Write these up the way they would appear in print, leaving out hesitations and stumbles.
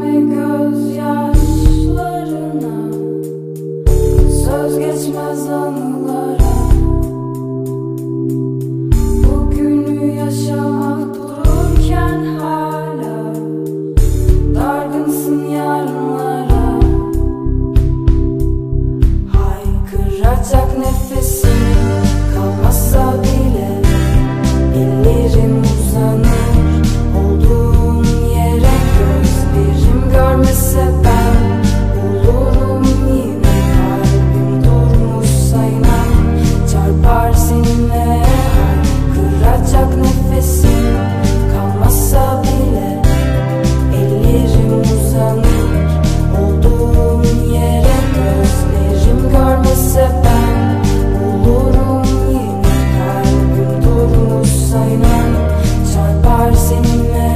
mi gözyaşlarına, söz geçmez anılara. Bugünü yaşamak dururken hala dargınsın yarınlara. Haykıracak nefesin kalmazsa bile ellerim uzanır olduğum yere. Gözlerim görmese ben bulurum yine. Kalbim durmuşsa inan çarpar seninle. Haykıracak nefesin kalmazsa bile ellerim uzanır olduğum yere. Gözlerim görmese ben bulurum yine. Kalbim durmuşsa inan çarpar seninle.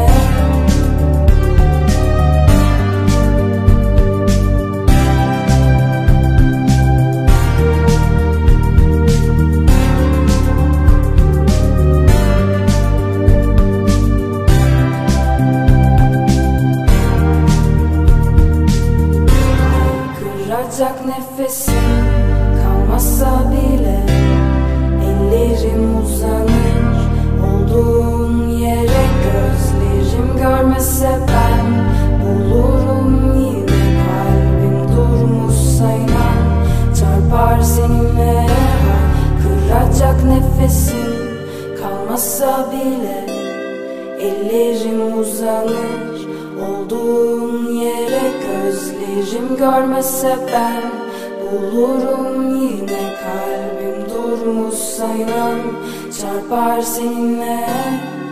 Haykıracak nefesin kalmazsa bile ellerim uzanır olduğun yere. Gözlerim görmese ben bulurum yine. Kalbim durmuşsa inan çarpar seninle. Haykıracak nefesin kalmazsa bile ellerim uzanır olduğun yere. Gözlerim görmese ben bulurum yine. Kalbim durmuşsa inan çarpar seninle.